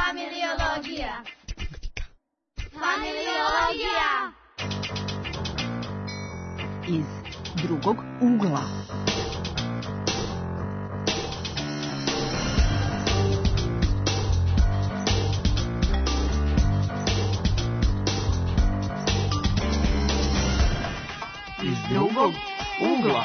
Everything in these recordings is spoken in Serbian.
Familiologija. Familiologija. Iz drugog ugla. Iz drugog ugla.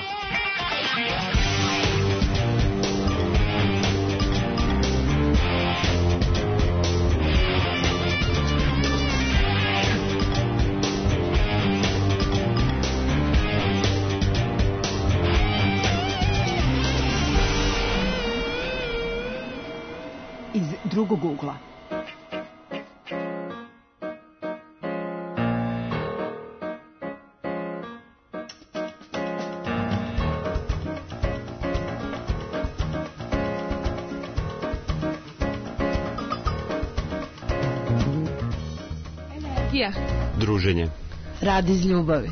Iz drugog ugla. Druženje. Rad iz ljubavi.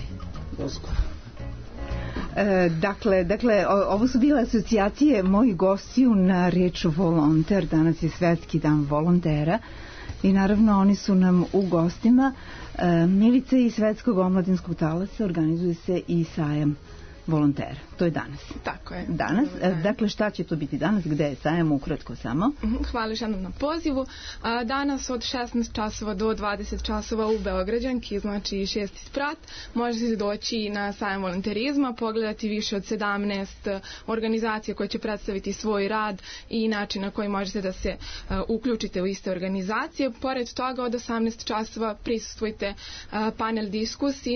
Dakle, ovo su bile asocijacije mojih gostiju na reč volonter. Danas je Svetski dan volontera i naravno oni su nam u gostima. Milica iz Svetskog omladinskog talasa organizuje se i sajam volontera. To je danas. Tako je. Danas. Dakle, šta će to biti danas? Gde je sajam? Ukratko samo. Hvala još jednom na pozivu. Danas od 16 časova do 20 časova u Beograđanki, znači 6. sprat, možete doći na sajam volonterizma, pogledati više od 17 organizacija koje će predstaviti svoj rad i način na koji možete da se uključite u iste organizacije. Pored toga, od 18 časova prisustvujte panel diskusiji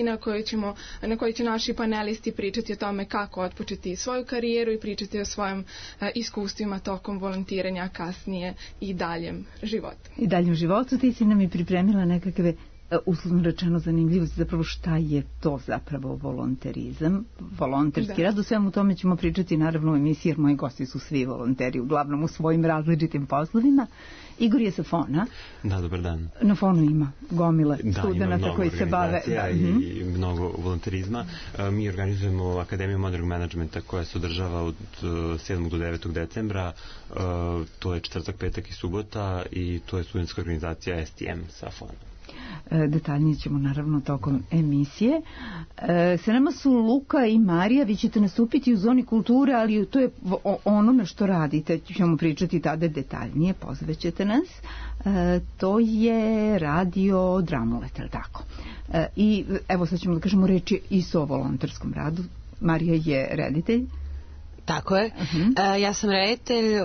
na kojoj će naši panelisti pričati o tome kako otpočeti svoju karijeru i pričati o svojim iskustvima tokom volontiranja, a kasnije i daljem životu. I daljem životu. Ti si nam i pripremila nekakve uslovno rečeno zanimljivosti, zapravo šta je to zapravo volonterizam, volonterski rad. O svemu tome ćemo pričati naravno u emisiji, jer moji gosti su svi volonteri, uglavnom u svojim različitim poslovima. Igor je sa Fona. Da, dobar dan. Na Fonu ima gomile studenata koji se bave. I mnogo volonterizma. Mi organizujemo Akademiju modernog menadžmenta koja se održava od 7. do 9. decembra. To je četvrtak, petak i subota i to je studentska organizacija STM sa Fona. Detaljnije ćemo naravno tokom emisije. Sa nama su Luka i Marija, vi ćete nastupiti u zoni kulture, ali to je onome što radite, ćemo pričati tada detaljnije, pozvećete nas. To je radio Dramolet, ali tako. I evo sad ćemo da kažemo reči isto o volonterskom radu. Marija je reditelj. Tako je. Ja sam reditelj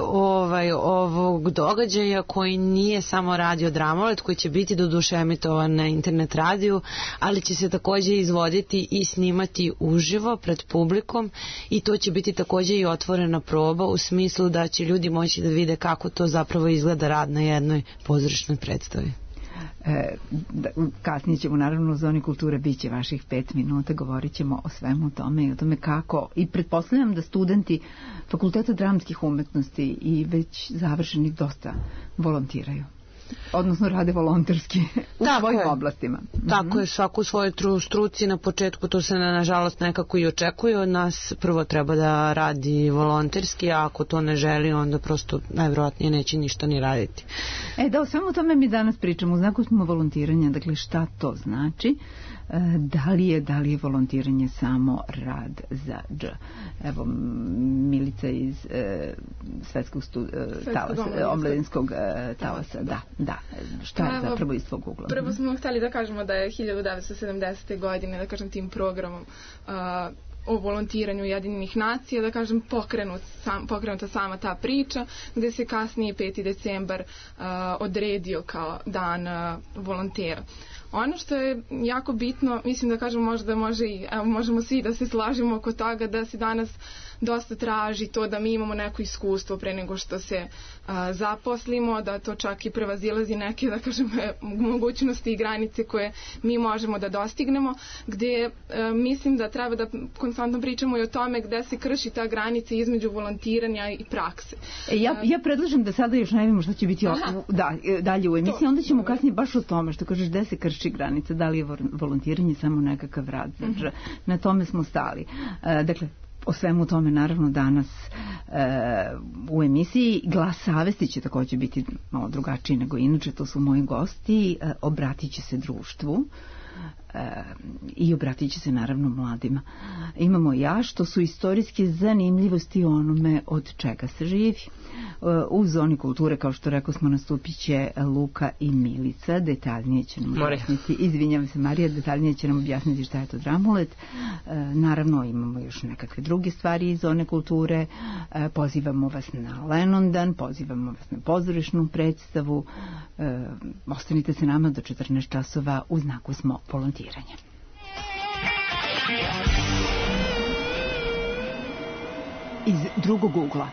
ovog događaja koji nije samo radio Dramolet, koji će biti doduše emitovan na internet radiju, ali će se takođe izvoditi i snimati uživo pred publikom i to će biti takođe i otvorena proba u smislu da će ljudi moći da vide kako to zapravo izgleda rad na jednoj pozorišnoj predstavi. Kasnije ćemo naravno u zoni kulture biće vaših 5 minuta, govorit ćemo o svemu tome i o tome kako, i pretpostavljam da studenti Fakulteta dramskih umetnosti i već završenih dosta volontiraju, odnosno rade volonterski u svojim oblastima. Tako je, svaku u svojoj struci na početku to se nažalost nekako i očekuje od nas. Prvo treba da radi volonterski, a ako to ne želi onda prosto najvjerojatnije neće ništa ni raditi. Da, o svemu tome mi danas pričamo. U znaku smo volontiranja, dakle šta to znači? Da li je volontiranje samo rad za dž? Evo, Milica iz Svetskog omladinskog talasa. Da. Šta je zapravo iz tvog ugla? Prvo smo hteli da kažemo da je 1970. godine, da kažem, tim programom o volontiranju Ujedinjenih nacija, da kažem, pokrenuta sama ta priča, gde se kasnije 5. decembar odredio kao dan volontera. Ono što je jako bitno, mislim da kažem možda možemo svi da se slažemo oko toga da se danas dosta traži to da mi imamo neko iskustvo pre nego što se zaposlimo, da to čak i prevazilazi neke, da kažem, mogućnosti i granice koje mi možemo da dostignemo, gde mislim da treba da konstantno pričamo i o tome gde se krši ta granica između volontiranja i prakse. Ja predlažem da sada još najavimo što će biti dalje u emisiji, onda ćemo kasnije baš o tome što kažeš gde se krši granica, da li je volontiranje samo nekakav rad. Na tome smo stali. Dakle, o svemu tome naravno danas u emisiji. Glas savesti će također biti malo drugačiji nego inače, to su moji gosti, obratit će se društvu i obratit će se naravno mladima. Imamo ja, što su istorijske zanimljivosti onome od čega se živi. U zoni kulture, kao što rekao smo, nastupit će Luka i Milica. Detaljnije će nam objasniti, izvinjavam se Marija, detaljnije će nam objasniti šta je to Dramolet. Naravno imamo još nekakve druge stvari iz zone kulture. Pozivamo vas na Lenondan, pozivamo vas na pozorišnu predstavu. Ostanite se nama do 14 časova, u znaku smo volontiranja. Iz drugog ugla.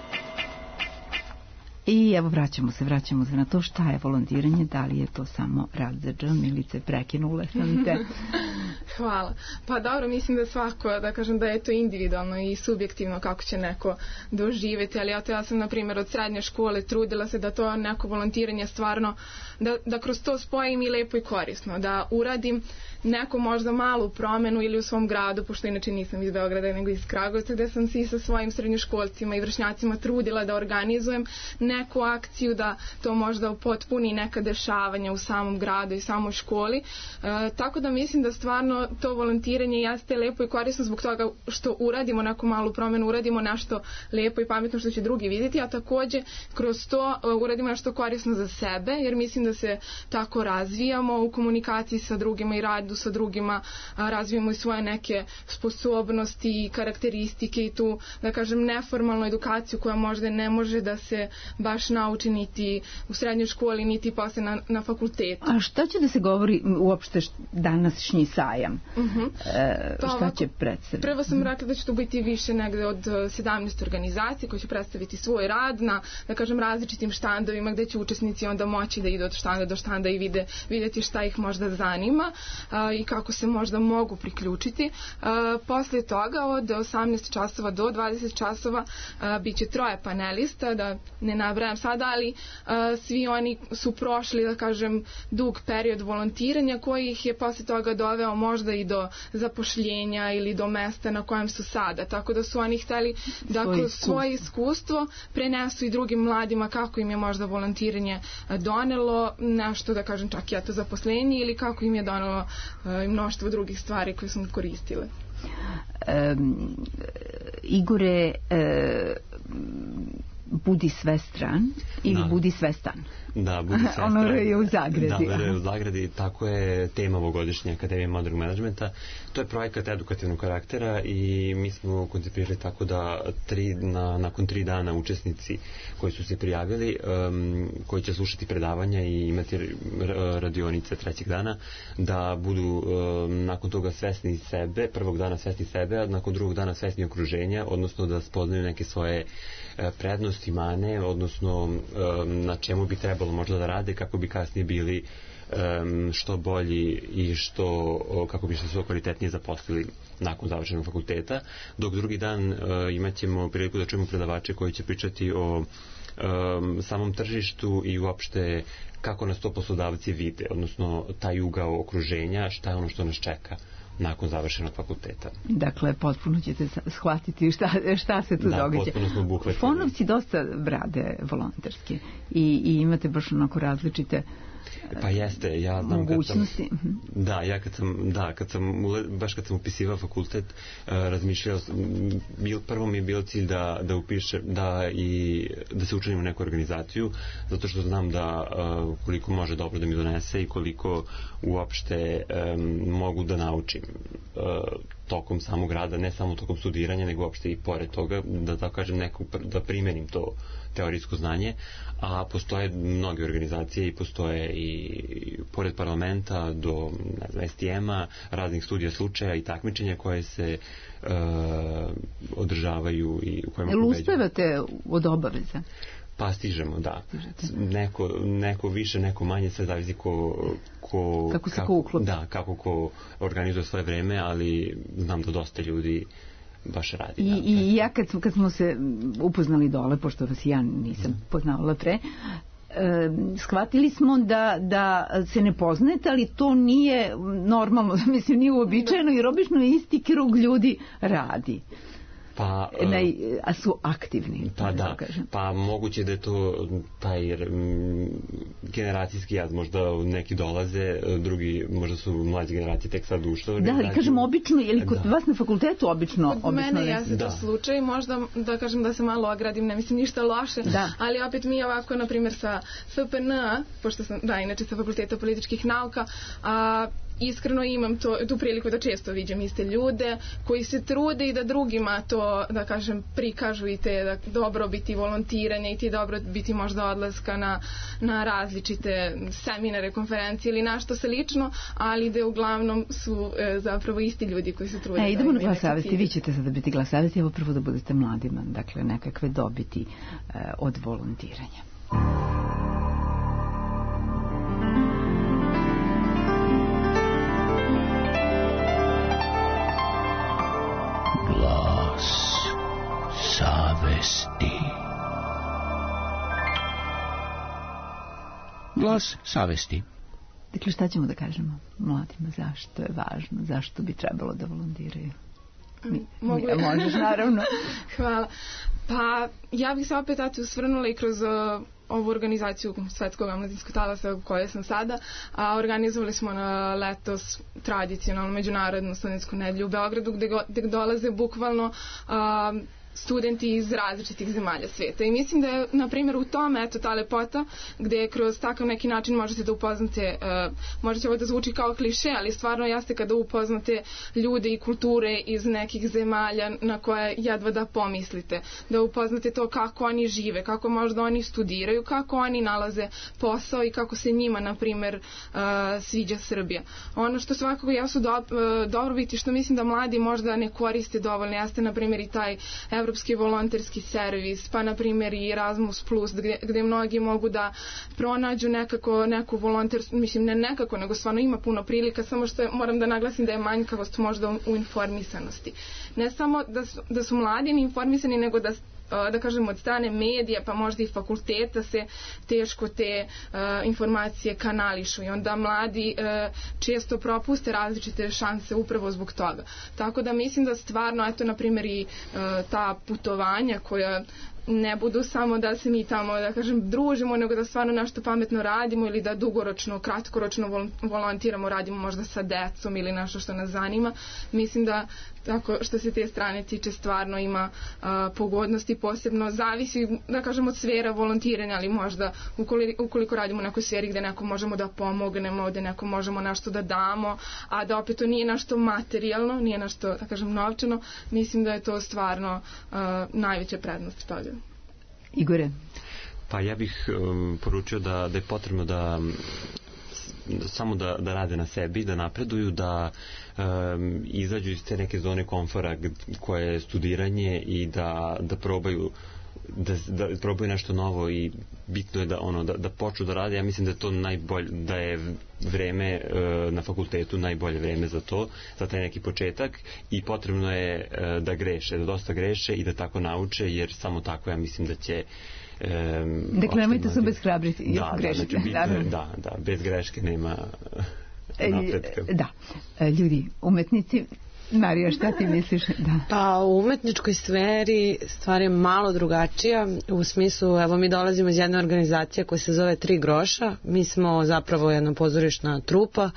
I evo vraćamo se na to šta je volontiranje, da li je to samo rad za dž. Milice, prekinule sam te. Hvala. Pa dobro, mislim da svako, da kažem da je to individualno i subjektivno kako će neko doživjeti, ali ja sam na primjer od srednje škole trudila se da to neko volontiranje stvarno, da kroz to spojim i lepo i korisno, da uradim neku možda malu promenu ili u svom gradu, pošto inače nisam iz Beograda nego iz Kragujevca, gde sam se i sa svojim srednjoškolcima i vršnjacima trudila da organizujem neku akciju, da to možda upotpuni neka dešavanja u samom gradu i samoj školi. Tako da mislim da stvarno to volontiranje jeste lepo i korisno zbog toga što uradimo neku malu promenu, uradimo nešto lepo i pametno što će drugi vidjeti, a takođe kroz to uradimo nešto korisno za sebe, jer mislim da se tako razvijamo u komunikaciji sa drugima i radu sa drugima, razvijamo i svoje neke sposobnosti i karakteristike i tu, da kažem, neformalnu edukaciju koja možda ne može da se baš nauči niti u srednjoj školi, niti posle na fakultetu. A šta će da se govori uopšte današnji sajam? Šta će predstaviti? Prvo sam rekla da će to biti više negde od 17 organizacija koje će predstaviti svoj rad na, da kažem, različitim štandovima gde će učesnici onda moći da idu od štanda do štanda i vidjeti šta ih možda zanima i kako se možda mogu priključiti. Posle toga od 18 časova do 20 časova bit će 3 panelista, da ne nabrajam sada, ali svi oni su prošli, da kažem, dug period volontiranja koji ih je posle toga doveo možda i do zapošljenja ili do mesta na kojem su sada. Tako da su oni hteli da kroz svoje iskustvo prenesu i drugim mladima kako im je možda volontiranje donelo nešto, da kažem, čak i eto zaposlenje ili kako im je donelo i mnoštvo drugih stvari koje su koristile. Igore, budi svestran ili budi svestan? Da, budi svestan. Ono je u Zagradi. Da, u Zagradi, tako je tema ovogodišnje Akademije modernog menadžmenta. To je projekat edukativnog karaktera i mi smo koncipirali tako da nakon 3 dana učesnici koji su se prijavili, koji će slušati predavanja i imati radionice 3. dana, da budu nakon toga svesni sebe, prvog dana svesni sebe, a nakon drugog dana svesni okruženja, odnosno da spoznaju neke svoje prednosti, mane, odnosno na čemu bi trebalo možda da rade kako bi kasnije bili što bolji i kako bi se što kvalitetnije zaposlili nakon završenog fakulteta, dok drugi dan imat ćemo priliku da čujemo predavače koji će pričati o samom tržištu i uopšte kako nas to poslodavci vide, odnosno taj ugao okruženja, šta je ono što nas čeka nakon završenog fakulteta. Dakle, potpuno ćete shvatiti šta se tu događa. Da, potpuno smo buhvatili. Fonovci dosta rade volonterski i imate baš onako različite pa jeste, ja znam mogućnosti. Kad sam upisivao fakultet, razmišljao sam, prvo mi je bio cilj da upišem, da se učlanim u neku organizaciju, zato što znam da koliko može dobro da mi donese i koliko uopšte mogu da naučim tokom samog rada, ne samo tokom studiranja, nego uopšte i pored toga, da tako kažem, da primenim to teorijsko znanje, a postoje mnoge organizacije i postoje i pored parlamenta do STM-a, raznih studija slučaja i takmičenja koje se održavaju i u kojima pobeđuju. Uspevate od obaveza? Pa stižemo, da. Neko više, neko manje, sve zavisi kako se ko uklopi. Da, kako ko organizuje svoje vreme, ali znam da dosta ljudi baš radi. I ja kad smo se upoznali dole, pošto vas ja nisam poznavala pre, shvatili smo da se ne poznajete, ali to nije normalno, mislim, nije uobičajeno, jer obično isti krug ljudi radi. a su aktivni. Pa da, pa moguće da je to taj generacijski jaz, možda neki dolaze, drugi možda su mlađe generacije tek sad ušle. Da, ali kažem obično, je li kod vas na fakultetu obično? Kod mene jeste to slučaj, možda da kažem da se malo ogradim, ne mislim ništa loše, ali opet mi ovako, na primjer sa FPN, pošto sam, inače sa Fakulteta političkih nauka, iskreno imam tu priliku da često viđam iste ljude koji se trude i da drugima to, da kažem, prikažu i te dobrobiti volontiranja i ti dobrobiti možda odlaska na različite seminare, konferencije ili nešto slično, ali da uglavnom su zapravo isti ljudi koji se trude. Idemo na glas savesti, vi ćete sada biti glas savesti, evo prvo da budete mladima, dakle nekakve dobiti od volontiranja. Savesti. Glas savesti. Dakle, šta ćemo da kažemo mladima? Zašto je važno? Zašto bi trebalo da volontiraju? Možeš, naravno. Hvala. Pa, ja bih se opet usvrnula i kroz ovu organizaciju Svetskog omladinskog talasa u kojoj sam sada, a organizovali smo na letos tradicionalnu međunarodnu studentsku nedelju u Beogradu gde dolaze bukvalno studenti iz različitih zemalja sveta. I mislim da je, na primjer, u tome, eto, ta lepota, gde kroz takav neki način možete da upoznate, možda će ovo da zvuči kao kliše, ali stvarno jeste kada upoznate ljude i kulture iz nekih zemalja na koje jedva da pomislite. Da upoznate to kako oni žive, kako možda oni studiraju, kako oni nalaze posao i kako se njima, na primjer, sviđa Srbija. Ono što svakako jesu dobrobiti, što mislim da mladi možda ne koriste dovoljno, jeste, na primjer, i taj evropski volonterski servis, pa na primjer i Erasmus Plus, gde mnogi mogu da pronađu neku volontersku, mislim ne nekako, nego stvarno ima puno prilika, samo što moram da naglasim da je manjkavost možda u informisanosti. Ne samo da su mladi informisani, nego da kažem od strane medija, pa možda i fakulteta se teško te informacije kanališu i onda mladi često propuste različite šanse upravo zbog toga. Tako da mislim da stvarno, eto, na primjer i ta putovanja koja ne budu samo da se mi tamo, da kažem, družimo, nego da stvarno nešto pametno radimo ili da dugoročno, kratkoročno volontiramo, radimo možda sa decom ili nešto što nas zanima. Mislim da tako što se te strane tiče stvarno ima pogodnosti, posebno zavisi, da kažem, od sfera volontiranja, ali možda ukoliko radimo u nekoj sferi gde neko možemo da pomognemo, gde neko možemo nešto da damo, a da opet to nije nešto materijalno, nije nešto, da kažem, novčano, mislim da je to stvarno najveća prednost toga. Igore? Pa ja bih poručio da je potrebno da samo da rade na sebi, da napreduju, da izađu iz te neke zone komfora koje je studiranje i da probaju da probaju nešto novo i bitno je da počnu da rade. Ja mislim da je to najbolje, da je vreme na fakultetu najbolje vreme za to, za taj neki početak i potrebno je da greše, da dosta greše i da tako nauče, jer samo tako ja mislim da će dakle, nemojte se obeshrabriti. Da, bez greške nema napretka. Da, ljudi, umetnici, Marija, šta ti misliš? Da. Pa u umetničkoj sferi stvar je malo drugačija, u smislu, evo mi dolazimo iz jedne organizacije koja se zove 3 groša, mi smo zapravo jedna pozorišna trupa,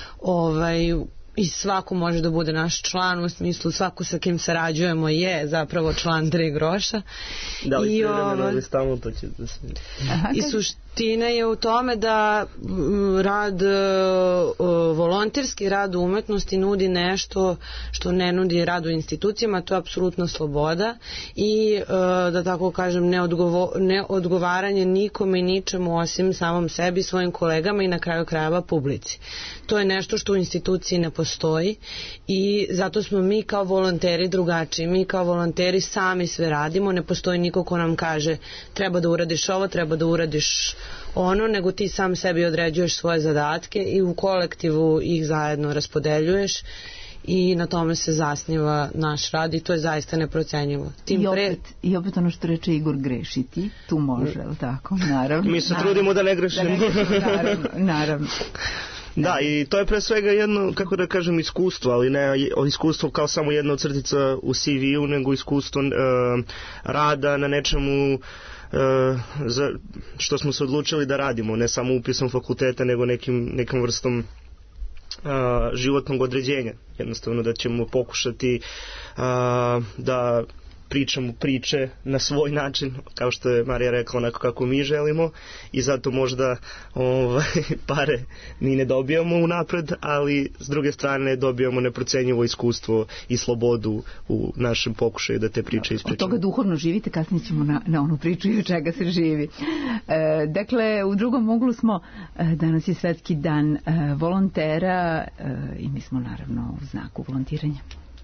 i svako može da bude naš član, u smislu svako sa kim sarađujemo je zapravo član 3 groša. Da li sve vremena ili stalno to će da se... I suština je u tome da rad volonterski, rad u umetnosti nudi nešto što ne nudi rad u institucijama, to je apsolutno sloboda i da tako kažem neodgovaranje nikome i ničemu osim samom sebi, svojim kolegama i na kraju krajeva publici. To je nešto što u instituciji ne postoji i zato smo mi kao volonteri drugačiji. Mi kao volonteri sami sve radimo, ne postoji niko ko nam kaže treba da uradiš ovo, treba da uradiš ono, nego ti sam sebi određuješ svoje zadatke i u kolektivu ih zajedno raspodeljuješ i na tome se zasniva naš rad i to je zaista neprocenjivo. I opet ono što reče Igor, grešiti, tu može, ali tako, naravno. Mi se trudimo da ne grešimo. Naravno. Da, i to je pre svega jedno, kako da kažem, iskustvo, ali ne iskustvo kao samo jedna od crtica u CV-u, nego iskustvo rada na nečemu za što smo se odlučili da radimo, ne samo upisom fakulteta, nego nekim vrstom životnog određenja. Jednostavno da ćemo pokušati da pričamo priče na svoj način, kao što je Marija rekla, onako kako mi želimo, i zato možda pare ni ne dobijamo unapred, ali s druge strane dobijamo neprocenjivo iskustvo i slobodu u našem pokušaju da te priče ispričamo. Od toga duhovno živite, kasnije ćemo na onu priču i od čega se živi. Dakle, u drugom uglu smo, danas je Svetski dan volontera i mi smo naravno u znaku volontiranja.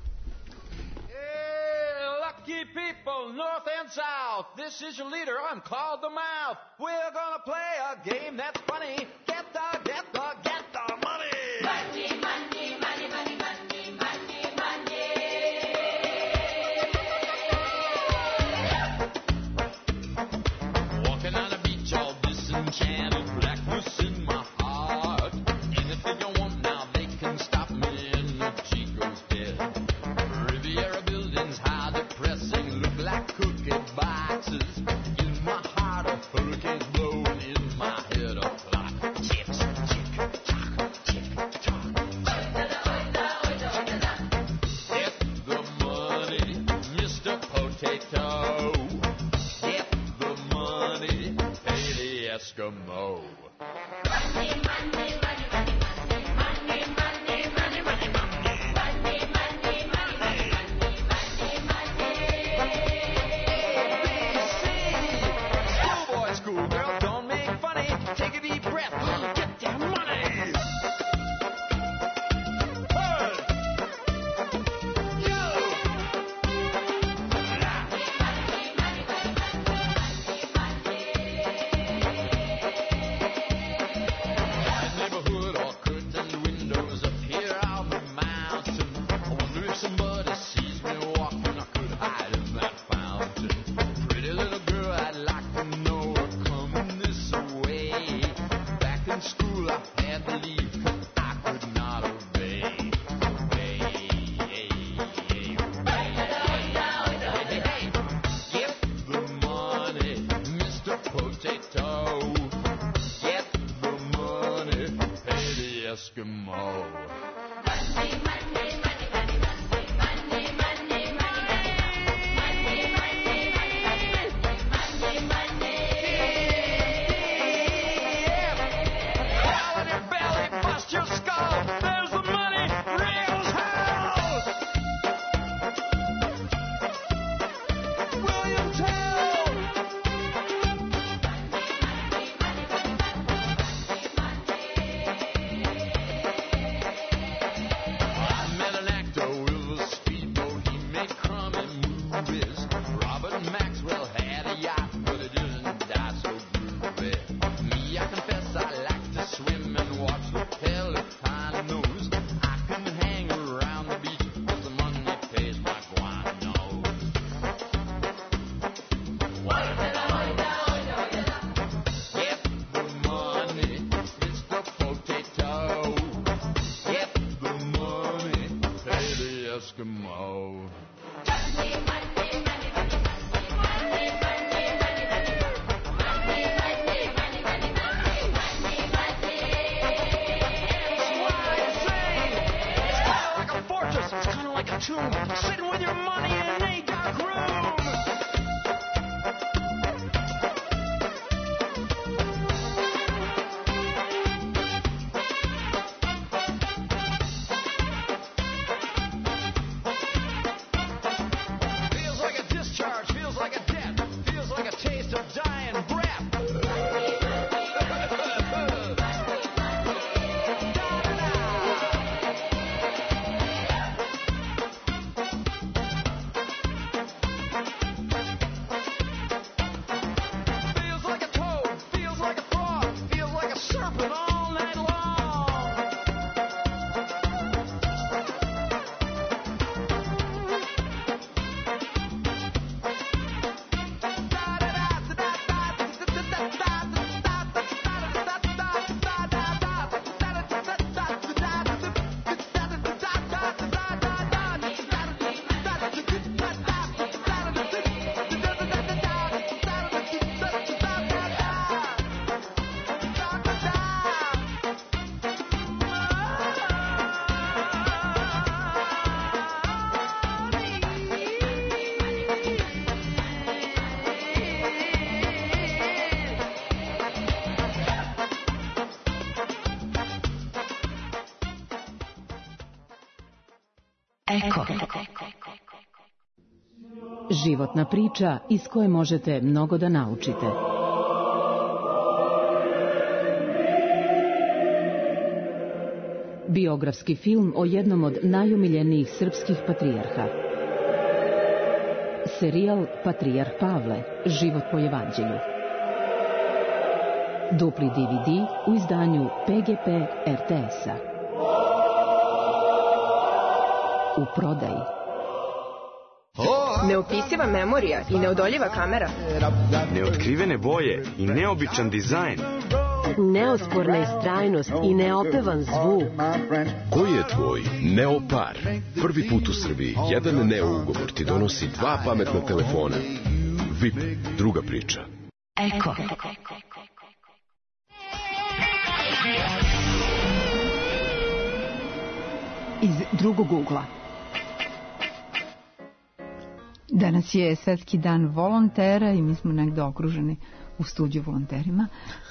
Lucky people, north and south, this is your leader, I'm called the Mouth. We're gonna play a game that's funny. Get the money. Money, money, money, money, money, money, money. Walking on a beach all disenchanted, blackness in my heart. Anything I want now, they can stop me and the cheek goes dead. Riviera buildings high, depressing, look like cookie boxes. In my heart a hurricane's blowing, in my head a clock ticks, tick, tock, tick, tock. Get the money, Mr. Potato. Get the money, pay the Eskimo. Money, money, money, money, money, money, money, money, money, money, money, schoolboy, schoolgirl, don't make funny. Take a deep breath, get that money. Hey! Yo! My neighborhood, all curtained windows up here on the mountain. I wonder if somebody sees me walking, I could hide in that fountain. Pretty little girl, I'd like to know her coming this way. Back in school, I had to leave 'cause I could not obey. Get the money, Mr. Potato. Get the money, pay the Eskimo. Money, money, money, money, money, money, money, money, money, money, money. Hell in your belly, bust your skull. There's the money, real as hell. William Tell. Eko. Životna priča iz koje možete mnogo da naučite. Biografski film o jednom od najomiljenijih srpskih patrijarha. Serijal Patrijarh Pavle, život po evanđelju. Dupli DVD u izdanju PGP RTS-a. U prodaji. Neopisiva memorija i neodoljiva kamera. Neotkrivene boje i neobičan dizajn. Neosporna istrajnost i neopevan zvuk. Koji je tvoj Neopar? Prvi put u Srbiji jedan Neo ugovor ti donosi 2 pametna telefona. VIP, druga priča. Eko. Iz drugog ugla. Danas je Svetski dan volontera i mi smo negde okruženi u studiju volonterima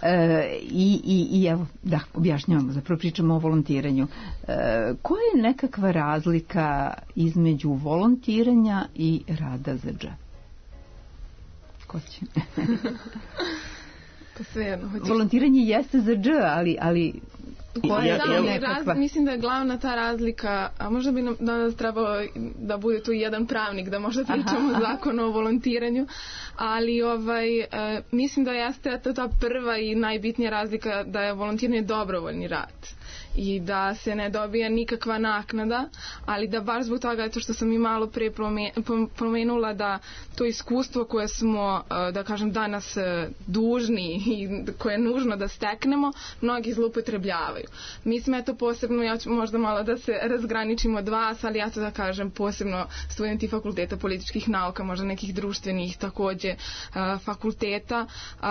i evo, da, objašnjavamo, zapravo pričamo o volontiranju. Koja je nekakva razlika između volontiranja i rada za džep? Ko će? Pa svejedno. Volontiranje jeste za dž, ali mislim da je glavna ta razlika, a možda bi nam danas trebalo da bude tu jedan pravnik da možda pričamo zakon o volontiranju, ali mislim da jeste ta prva i najbitnija razlika da je volontiranje dobrovoljni rad i da se ne dobija nikakva naknada, ali da baš zbog toga, eto što sam i malo pre pomenula, da to iskustvo koje smo, da kažem, danas dužni i koje je nužno da steknemo, mnogi zloupotrebljavaju. Mi smo, eto, posebno, ja ću možda malo da se razgraničimo od vas, ali ja to da kažem, posebno studenti fakulteta političkih nauka, možda nekih društvenih takođe fakulteta,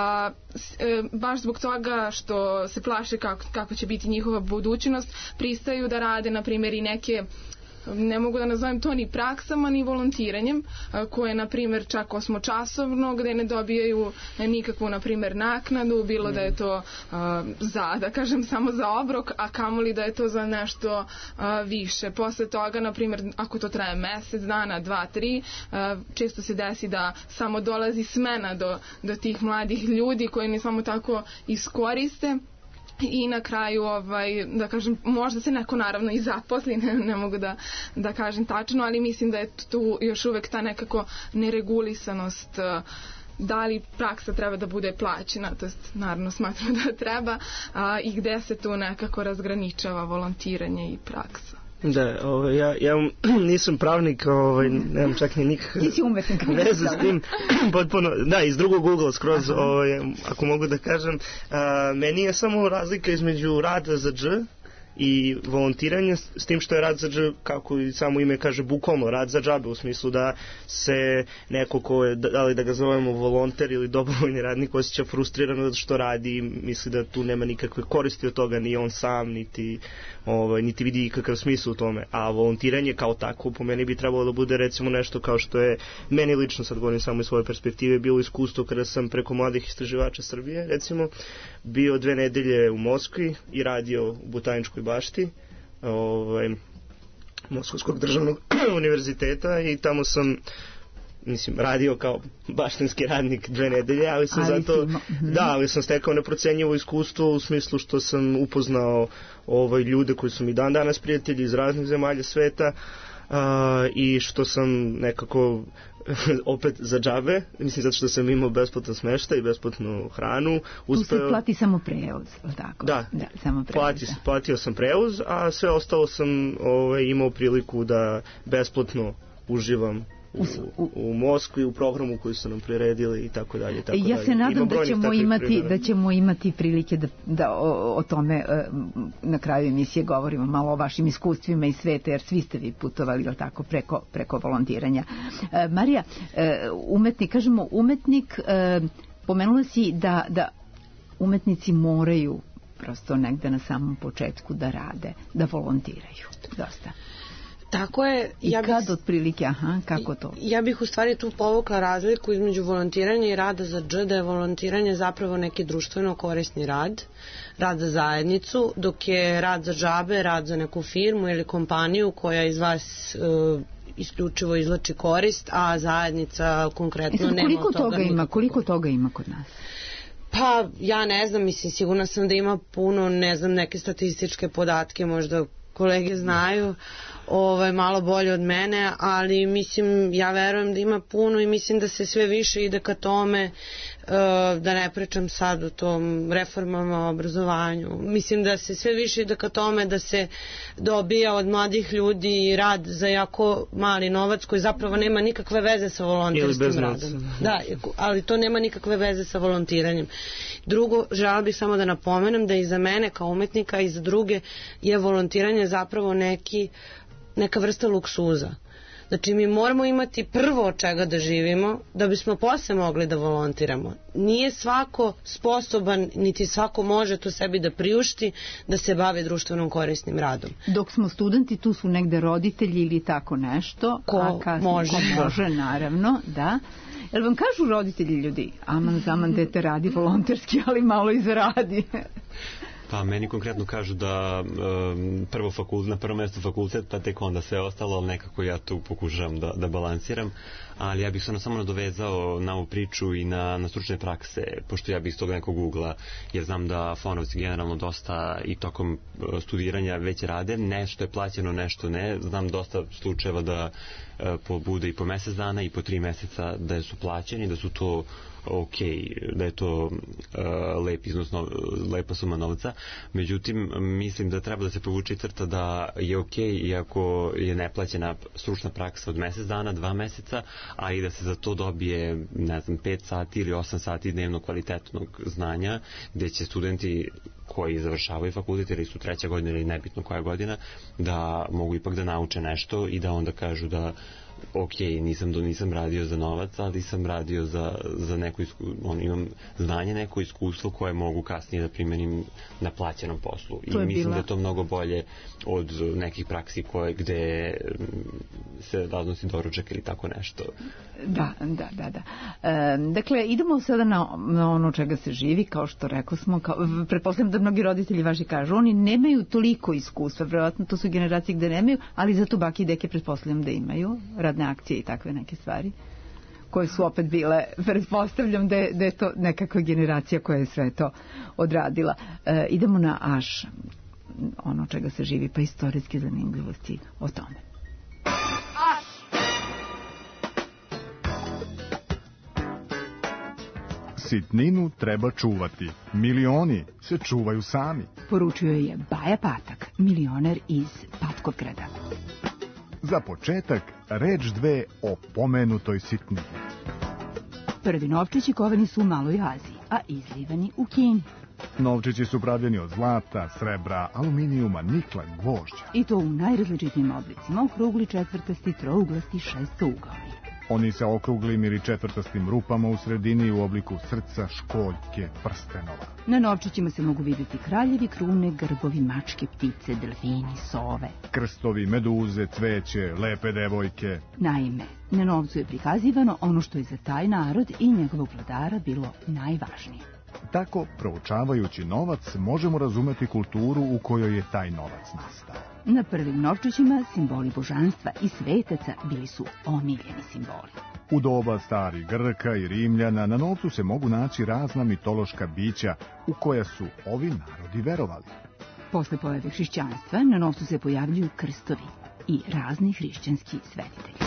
baš zbog toga što se plaše kako će biti njihova budućnost, pristaju da rade, na primjer, i neke, ne mogu da nazovem to ni praksama ni volontiranjem, koje, na primjer, čak 8-časovno, gde ne dobijaju nikakvu, na primjer, naknadu, bilo da je to za, da kažem, samo za obrok, a kamoli da je to za nešto više. Posle toga, na primjer, ako to traje mesec dana, 2-3, često se desi da samo dolazi smena do tih mladih ljudi koji ne samo tako iskoriste. I na kraju, da kažem, možda se neko naravno i zaposli, ne mogu da kažem tačno, ali mislim da je tu još uvek ta nekako neregulisanost, da li praksa treba da bude plaćena, to jest naravno smatram da treba, i gde se tu nekako razgraničava volontiranje i praksa. Da, ja nisam pravnik, nemam čak ni nikakve veze s tim, potpuno, da, iz drugog ugla skroz, ako mogu da kažem, meni je samo razlika između rada za dž i volontiranje, s tim što je rad za dž, kako i samo ime kaže, bukvalno rad za džabe, u smislu da se neko ko je, da li da ga zovemo volonter ili dobrovoljni radnik, osjeća frustrirano zato što radi i misli da tu nema nikakve koristi od toga, ni on sam, niti vidi kakav smisao u tome. A volontiranje kao tako po meni bi trebalo da bude recimo nešto kao što je meni lično, sad govorim samo iz svoje perspektive, bilo iskustvo kada sam preko mladih istraživača Srbije recimo bio 2 nedelje u Moskvi i radio u Botaničkoj bašti Moskovskog državnog univerziteta i tamo sam radio kao baštinski radnik 2 nedelje, ali sam ali sam stekao neprocenjivo iskustvo u smislu što sam upoznao ljude koji su mi dan danas prijatelji iz raznih zemalja sveta i što sam nekako opet za džabe, mislim zato što sam imao besplatan smeštaj i besplatnu hranu. Tu se plati samo prevoz, tako? Da, samo prevoz, platio sam prevoz, a sve ostalo sam imao priliku da besplatno uživam u Moskvi, u programu koji su nam priredili i tako dalje. Ja se nadam da ćemo imati prilike da o tome na kraju emisije govorimo malo o vašim iskustvima iz sveta, jer svi ste vi putovali, ili tako, preko volontiranja. Marija, umetnik, pomenula si da umetnici moraju prosto negde na samom početku da rade, da volontiraju dosta. Tako je. I kad otprilike, kako to? Ja bih u stvari tu povukla razliku između volontiranja i rada za dž, da je volontiranje zapravo neki društveno korisni rad za zajednicu, dok je rad za džabe, rad za neku firmu ili kompaniju koja iz vas isključivo izvlači korist, a zajednica konkretno nema od toga nikakvu. Koliko toga ima kod nas? Pa ja ne znam, sigurna sam da ima puno, ne znam, neke statističke podatke, možda kolege znaju malo bolje od mene, ali mislim, ja verujem da ima puno i mislim da se sve više ide ka tome, da ne pričam sad o tom reformama, obrazovanju, mislim da se sve više ide ka tome da se dobija od mladih ljudi rad za jako mali novac koji zapravo nema nikakve veze sa volonterskim radom. Da, ali to nema nikakve veze sa volontiranjem. Drugo, želela bih samo da napomenem da i za mene kao umetnika i za druge je volontiranje zapravo neka vrsta luksuza. Znači mi moramo imati prvo od čega da živimo da bismo posle mogli da volontiramo. Nije svako sposoban, niti svako može to sebi da priušti da se bavi društvenom korisnim radom. Dok smo studenti, tu su negde roditelji ili tako nešto. Ko može, naravno, da. Jel vam kažu roditelji ljudi, aman zaman dete radi volonterski, ali malo i zaradi? Pa meni konkretno kažu da na prvo mjesto fakultet, pa tek onda sve ostalo, ali nekako ja tu pokušavam da balansiram. Ali ja bih se samo nadovezao na ovu priču i na stručne prakse, pošto ja bih iz toga nekog ugla, jer znam da fonovci generalno dosta i tokom studiranja već rade, nešto je plaćeno, nešto ne. Znam dosta slučajeva da bude i po mjesec dana i po 3 mjeseca da su plaćeni, da su to ok, da je to lep iznos, lepa suma novca. Međutim, mislim da treba da se povuče crta da je ok iako je neplaćena stručna praksa od mjesec dana, 2 mjeseca, a i da se za to dobije, ne znam, 5 sati ili 8 sati dnevno kvalitetnog znanja, gdje će studenti koji završavaju fakultet ili su 3. godina ili nebitno koja godina, da mogu ipak da nauče nešto i da onda kažu da ok, nisam radio za novac, ali sam radio za neko imam znanje, neko iskustvo koje mogu kasnije da primenim na plaćenom poslu. I mislim da je to mnogo bolje od nekih praksi gde se raznosi doručak ili tako nešto. Da. Dakle, idemo sada na ono čega se živi, kao što rekao smo, pretpostavljam da mnogi roditelji vaši kažu, oni nemaju toliko iskustva, vjerojatno to su generacije gde nemaju, ali zato baki i deke pretpostavljam da imaju radne akcije i takve neke stvari koje su opet bile, pretpostavljam da je to nekakva generacija koja je sve to odradila. Idemo na Aš, ono čega se živi, pa istorijske zanimljivosti o tome. Sitninu treba čuvati, milioni se čuvaju sami. Poručio je Baja Patak, milioner iz Patkovgrada. Za početak, reč dve o pomenutoj sitnini. Prvi novčići kovani su u Maloj Aziji, a izlivani u Kini. Novčići su pravljeni od zlata, srebra, aluminijuma, nikla, gvožđa. I to u najrazličitijim oblicima, okrugli, četvrtasti, trouglasti, šestougalni. Oni se okruglim ili četvrtastim rupama u sredini u obliku srca, školjke, prstenova. Na novčićima se mogu vidjeti kraljevi, krune, grbovi, mačke, ptice, delfini, sove. Krstovi, meduze, cveće, lepe devojke. Naime, na novcu je prikazivano ono što je za taj narod i njegovog vladara bilo najvažnije. Tako, proučavajući novac, možemo razumeti kulturu u kojoj je taj novac nastao. Na prvim novčićima simboli božanstva i svetaca bili su omiljeni simboli. U doba starih Grka i Rimljana na novcu se mogu naći razna mitološka bića u koja su ovi narodi verovali. Posle pojave hrišćanstva na novcu se pojavljuju krstovi i razni hrišćanski svetitelji.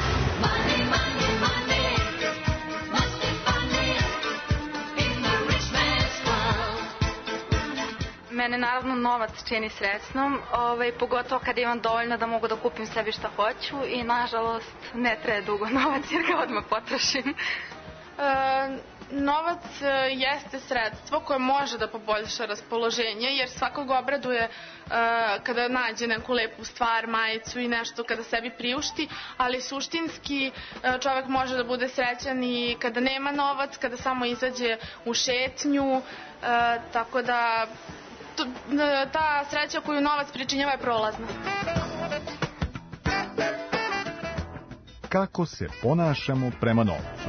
Mene naravno novac čini srećnom, pogotovo kad imam dovoljno da mogu da kupim sebi šta hoću i nažalost ne traje dugo novac jer ga odmah potrošim. Novac jeste sredstvo koje može da poboljša raspoloženje jer svakog obraduje kada nađe neku lepu stvar, majicu i nešto kada sebi priušti, ali suštinski čovek može da bude srećan i kada nema novac, kada samo izađe u šetnju, tako da ta sreća koju novac pričinjava je prolazna. kako se ponašamo prema novcu.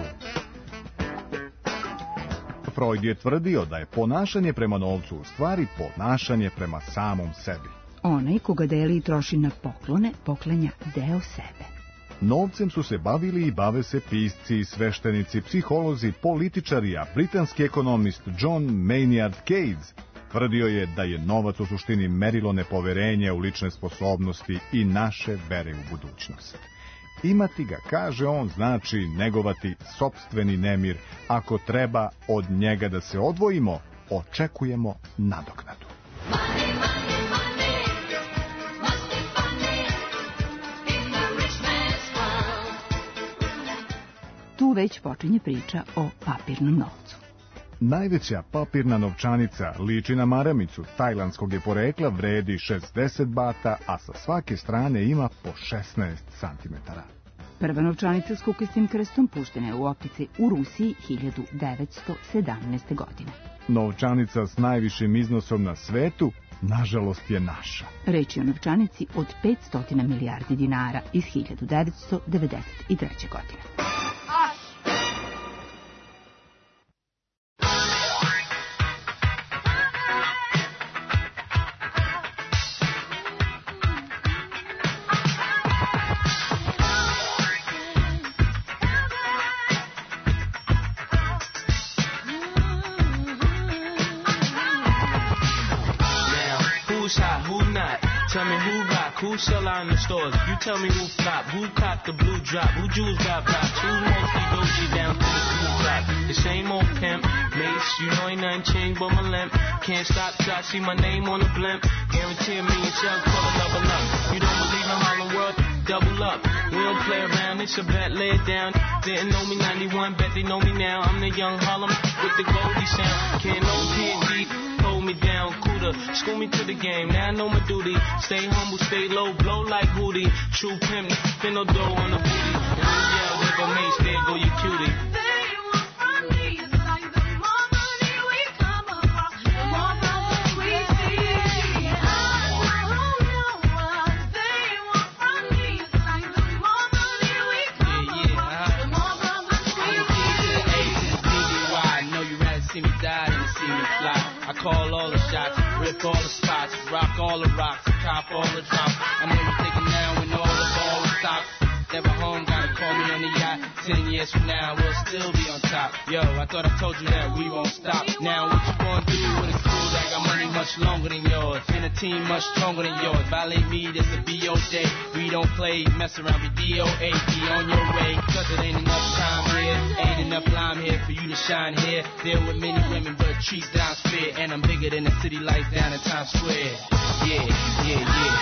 Freud je tvrdio da je ponašanje prema novcu u stvari ponašanje prema samom sebi. Onaj koga deli i troši na poklone, poklanja deo sebe. Novcem su se bavili i bave se pisci, sveštenici, psiholozi, političari, a britanski ekonomist John Maynard Keynes tvrdio je da je novac u suštini merilo nepoverenja u lične sposobnosti i naše vere u budućnost. Imati ga, kaže on, znači negovati sopstveni nemir. Ako treba od njega da se odvojimo, očekujemo nadoknadu. Tu već počinje priča o papirnom novcu. Najveća papirna novčanica liči na maramicu, tajlandskog je porekla, vredi 60 bata, a sa svake strane ima po 16 cm. Prva novčanica s kukastim krstom puštena je u optici u Rusiji 1917. godine. Novčanica s najvišim iznosom na svetu, nažalost, je naša. Reč je o novčanici od 500 milijardi dinara iz 1993. godine. Who sell out in the stores? You tell me who flop, who caught the blue drop, who jewels got popped, who mostly Gucci down to the school flop. The same old pimp, mace, you know ain't nothing changed but my limp. Can't stop till I see my name on the blimp. Guarantee me and Chuck for the level up. You don't believe in Harlem World? Double up. We don't play around, it's a bet, lay it down. Didn't know me 91, bet they know me now. I'm the young Harlem with the Goldie sound. Can't no P&D, hold me down, cooler. School me to the game, now I know my duty. Stay humble, stay low, blow like Hootie. True pimp, spin no dough on the booty. And when you yell, there go Mace, there go your cutie. I call all the shots, rip all the spots, rock all the rocks, cop all the drops. I know you're thinking now when all the ball stops. Never home, gotta call me on the yacht. 10 years from now, we'll still be on top. Yo, I thought I told you that we won't stop. Now what you gonna do with a crew that got money much longer than yours, and a team much stronger than yours? Violate me, this a BOJ. We don't play, mess around, be DOA. Be on your way, cause it ain't enough time here. Ain't enough lime here for you to shine here. Deal with many women, but treat down fair. And I'm bigger than the city lights down in Times Square. Yeah, yeah, yeah.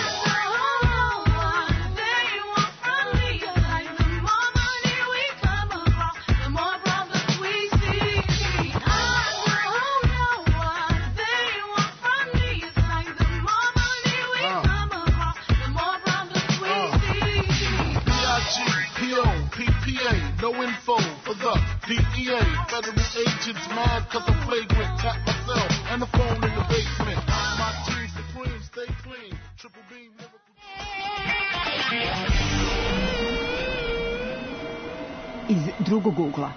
No info for the DEA. Federal agents mad cause I'm flagrant. Tap myself and the phone in the basement. My team supreme, stay clean. Triple beam, Iz drugog ugla.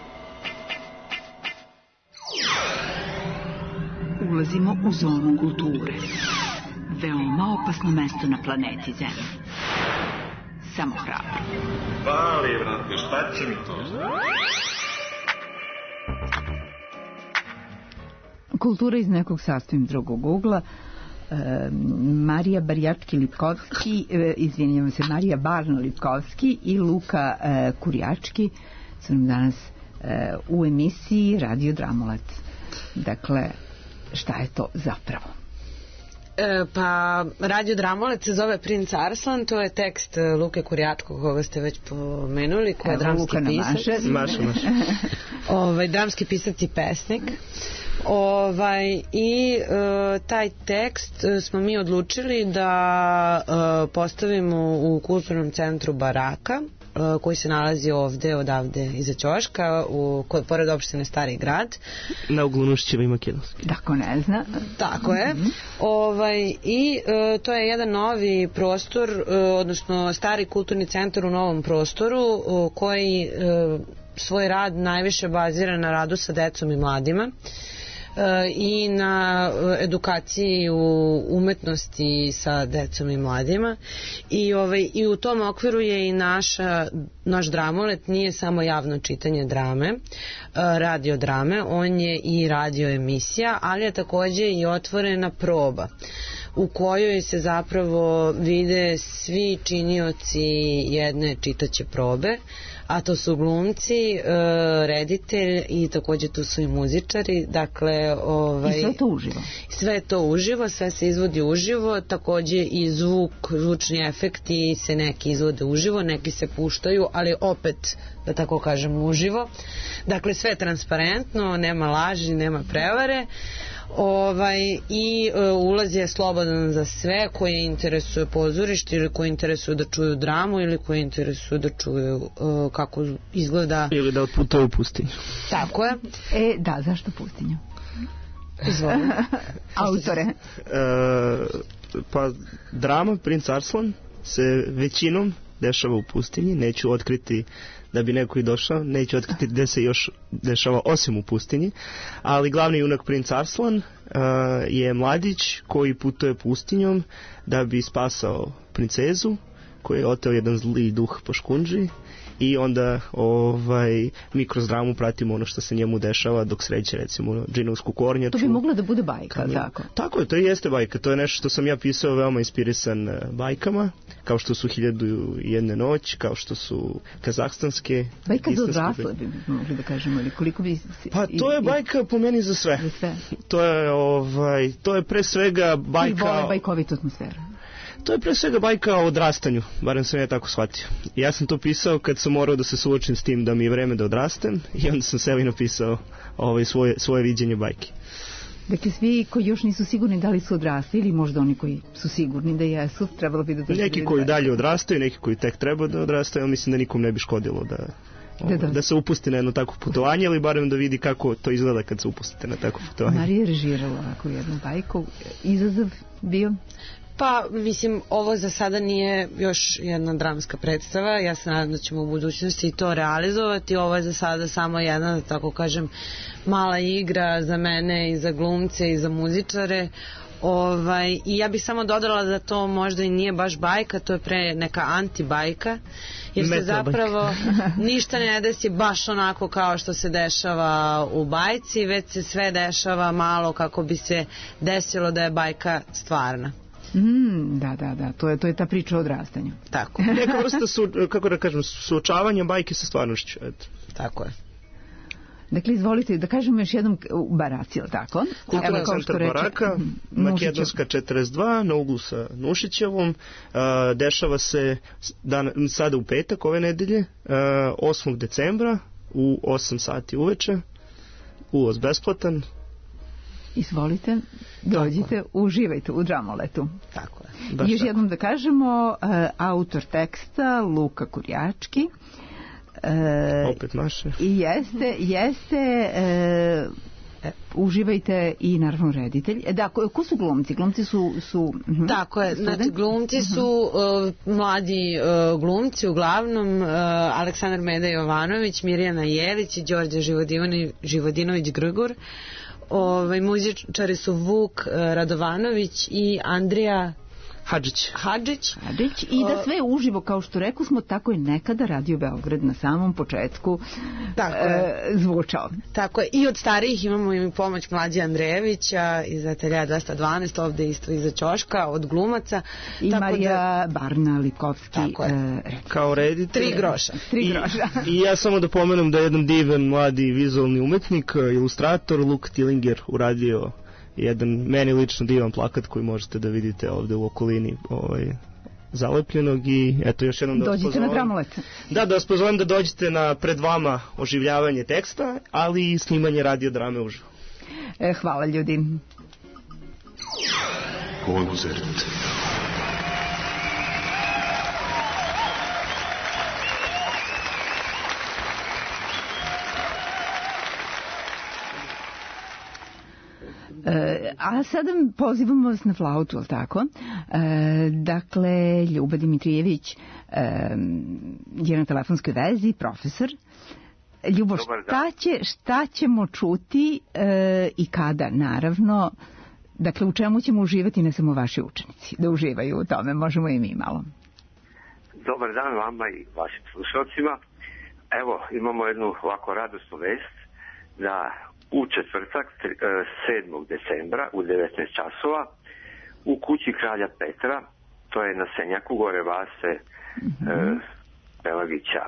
Ulazimo u zonu kulture. Veoma opasno mesto na planeti Zemlji. Samo hrabro. Pali, brate, šta će mi to? Kultura iz nekog sasvim drugog ugla. Marija Barjački-Lipkovski, izvinjavam se, Marija Barno-Lipkovski i Luka Kurjački su nam danas u emisiji Radio Dramolac. Dakle, šta je to zapravo? Pa, Radio Dramolac se zove Princ Arslan, to je tekst Luke Kurjačkog, koga ste već pomenuli, koja je dramski pisac. Dramski pisac i pesnik. Taj tekst smo mi odlučili da postavimo u kulturnom centru Baraka koji se nalazi ovde, odavde iza ćoška, pored opštine Stari grad. Na uglu Nušićeva i Makedonske. Tako ne zna. Tako je. I to je jedan novi prostor, odnosno stari kulturni centar u novom prostoru koji svoj rad najviše bazira na radu sa decom i mladima i na edukaciji u umetnosti sa decom i mladima i u tom okviru je i naš dramolet nije samo javno čitanje drame, radio drame, on je i radio emisija, ali je takođe i otvorena proba u kojoj se zapravo vide svi činioci jedne čitaće probe, a to su glumci, reditelj i takođe tu su i muzičari, dakle... I sve to uživo? Sve je to uživo, sve se izvodi uživo, takođe i zvučni efekti se neki izvode uživo, neki se puštaju, ali opet, da tako kažem, uživo. Dakle, sve je transparentno, nema laži, nema prevare. I ulaz je slobodan za sve koje interesuje pozorište ili koje interesuje da čuju dramu ili koje interesuje da čuju kako izgleda ili da otputaju u pustinju. Tako je. Da, zašto pustinju? Izvoli. Autore. Pa drama Princ Arslan se većinom dešava u pustinji, neću otkriti da bi neko i došao, neću otkriti gde se još dešava osim u pustinji, ali glavni junak Princ Arslan je mladić koji putuje pustinjom da bi spasao princezu koji je oteo jedan zli duh po škundži i onda mi kroz dramu pratimo ono što se njemu dešava dok sreće recimo džinovsku kornjaču. To bi mogla da bude bajka, tako? Tako je, to i jeste bajka, to je nešto što sam ja pisao veoma inspirisan bajkama, kao što su 1001 noć, kao što su kazahstanske. Bajka za odrasle bi mogli da kažemo, ili koliko bi... Pa to je bajka po meni za sve. To je pre svega bajka... I vole bajkovitu atmosferu. To je pre svega bajka o odrastanju, barem sam ja tako shvatio. Ja sam to pisao kad sam morao da se suočim s tim da mi je vreme da odrastem i onda sam sebi napisao svoje viđenje bajke. Dakle, svi koji još nisu sigurni da li su odrasli ili možda oni koji su sigurni da jesu, trebalo bi da... Neki koji dalje odrastaju, neki koji tek treba da odrastaju, mislim da nikom ne bi škodilo da se upusti na jedno takvo putovanje ili barem da vidi kako to izgleda kad se upustite na takvo putovanje. Marija je režirala ovako jednu bajku. Izazov bio? Pa, mislim, ovo za sada nije još jedna dramska predstava. Ja se nadam da ćemo u budućnosti i to realizovati. Ovo je za sada samo jedna, da tako kažem, mala igra za mene i za glumce i za muzičare. I ja bih samo dodala da to možda i nije baš bajka, to je pre neka antibajka, jer se zapravo ništa ne desi baš onako kao što se dešava u bajci, već se sve dešava malo kako bi se desilo da je bajka stvarna. Da, to je ta priča o odrastanju. Tako. Neka vrsta, kako da kažem, suočavanja bajke sa stvarnošću. Tako je. Dakle, izvolite, da kažemo još jednom Baraci, ili tako? Kulturni centar Baraka, Makedonska 42, na uglu sa Nušićevom. Dešava se sada u petak ove nedelje, 8. decembra, u 8 sati uveče. Ulaz besplatan. Izvolite, dođite, uživajte u dramoletu. Tako je. I još jednom da kažemo, autor teksta Luka Kurjački. Opet naše. I jeste uživajte i naravno reditelj. Da, ko su glumci? Glumci su tako je, znači glumci su mladi glumci, uglavnom Aleksandar Meda Jovanović, Mirjana Jelić i Đorđe Živodinović Grgur. Muzičari su Vuk Radovanović i Andrija Hadžić. I da sve uživo, kao što rekao smo, tako je nekada Radio Beograd na samom početku zvučao. Tako je. I od starijih imamo i pomoć Mlađe Andrejevića iz Atelja 212, ovde isto iza ćoška, od glumaca. I Marija Barna Lipovski. Kao reditelj. 3 groša. I ja samo da pomenem da je jedan divan mladi vizualni umetnik, ilustrator, Luke Tillinger, uradio jedan meni lično divan plakat koji možete da vidite ovde u okolini zalepljenog i eto još jednom da vas pozovem. Dođite na dramolet. Da vas pozovem da dođete na pred vama oživljavanje teksta, ali i snimanje radio drame uživo. Hvala ljudi. A sada pozivamo vas na flautu, ali tako? Dakle, Ljuba Dimitrijević je na telefonskoj vezi, profesor. Ljubo, šta ćemo čuti i kada, naravno? Dakle, u čemu ćemo uživati, ne samo vaši učenici, da uživaju u tome, možemo i mi malo. Dobar dan vama i vašim slušalcima. Evo, imamo jednu ovako radosnu vest da u četvrtak, 7. decembra u 19 časova u kući kralja Petra, to je na Senjaku, gore Vase Pelagića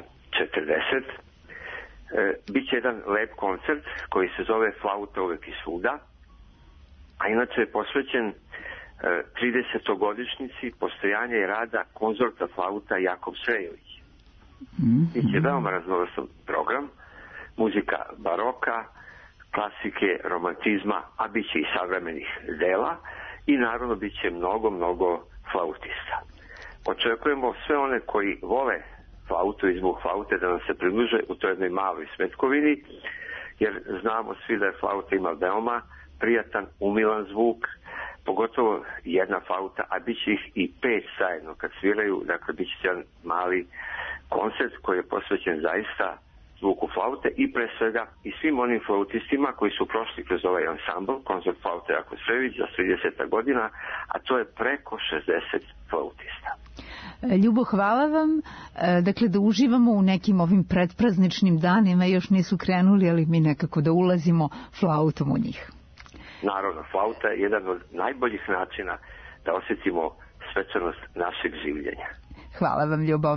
40, bit će jedan lep koncert koji se zove Flauta uvek i svuda, a inače je posvećen 30-godišnjici postojanja i rada konzorta flauta Jakob Srejović. Biće veoma raznovrsan program, muzika baroka, klasike, romantizma, a bit će i savremenih dela i naravno bit će mnogo flautista. Očekujemo sve one koji vole flautu i zvuk flaute da nam se približe u toj jednoj maloj svetkovini, jer znamo svi da je flauta ima veoma prijatan, umilan zvuk, pogotovo jedna flauta, a bit će ih i 5 zajedno kad sviraju, dakle bit će jedan mali koncert koji je posvećen zaista zvuku flaute i pre svega i svim onim flautistima koji su prošli kroz ovaj ansambl, koncert flaute Jakob Srejović za 30 godina, a to je preko 60 flautista. Ljubo, hvala vam. Dakle, da uživamo u nekim ovim predprazničnim danima, još nisu krenuli, ali mi nekako da ulazimo flautom u njih. Naravno, flauta je jedan od najboljih načina da osjetimo svečanost našeg življenja. Hvala vam, Ljubo.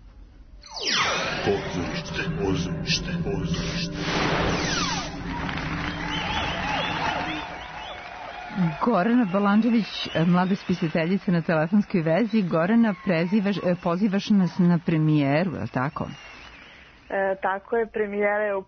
Pozorište. Gorana Balandžević, mlada spisateljica na telefonskoj vezi. Gorana, pozivaš nas na premijeru, je li tako? Tako je, premijera je u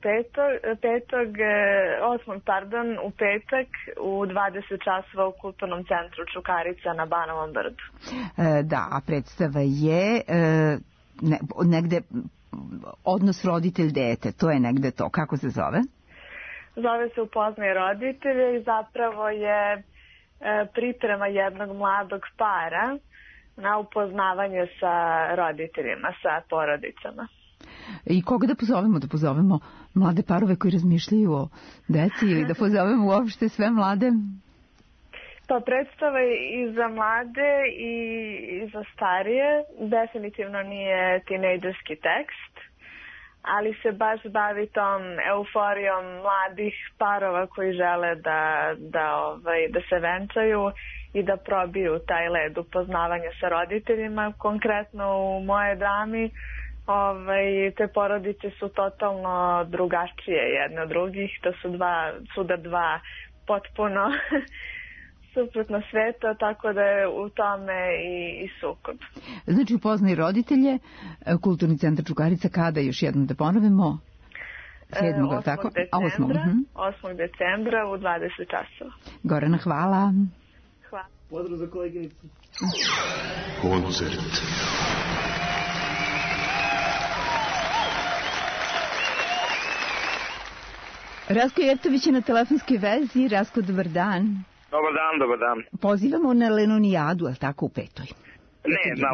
petak u 20 časova u Kulturnom centru Čukarica na Banovom brdu. Da, a predstava je negde odnos roditelj-dete, to je negde to. Kako se zove? Zove se Upoznaj roditelje i zapravo je priprema jednog mladog para na upoznavanje sa roditeljima, sa porodicama. I koga da pozovemo? Da pozovemo mlade parove koji razmišljaju o deci ili da pozovemo uopšte sve mlade? Pa predstava je i za mlade i za starije. Definitivno nije tinejdžerski tekst, ali se baš bavi tom euforijom mladih parova koji žele da se venčaju i da probiju taj led upoznavanja sa roditeljima. Konkretno u moje drami te porodice su totalno drugačije jedne od drugih, to su dva potpuno suprotno sveta, tako da je u tome i sukob. Znači, Upoznaj roditelje, Kulturni centar Čukarica, kada, još jednom da ponovimo? 7. tako? 8. decembra u 20 časova. Gorana, hvala. Hvala. Pozdrav za koleginicu. Koncert. Rasko Jeftović je na telefonskoj vezi. Rasko, dobar dan. Dobar dan. Pozivamo na Lenonijadu, ali tako, u 5. Ne, na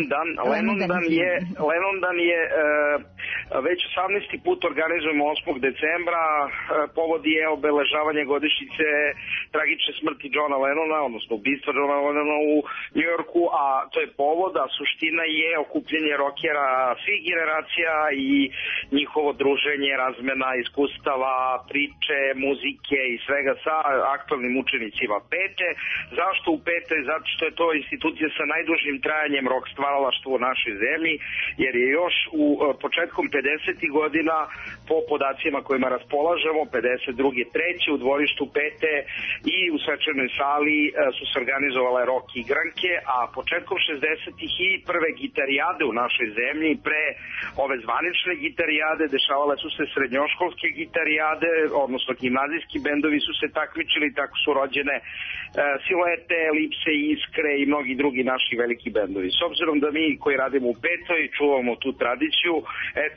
Lenondan je već 18. put organizujemo 8. decembra. Povod je obeležavanje godišnjice tragične smrti Johna Lennona, odnosno ubistva Johna Lennona u Njujorku, a to je povod, a suština je okupljenje rokera svih generacija i njihovo druženje, razmena iskustava, priče, muzike i svega sa aktualnim učenicima Pete. Zašto u Pete? Zato što je to institucija sa najdužim trajanjem rock stvaralaštva u našoj zemlji, jer je još u početkom 50. godina, po podacima kojima raspolažemo, 52. 3. u dvorištu Pete i u svečanoj sali su se organizovale rock igranke, a početkom 60. i prve gitarijade u našoj zemlji, pre ove zvanične gitarijade, dešavale su se srednjoškolske gitarijade, odnosno gimnazijski bendovi su se takmičili, tako su rođene Silete, Lipse, Iskre i mnogi drugi naši veliki bendovi. S obzirom da mi koji radimo u Petoj čuvamo tu tradiciju, eto,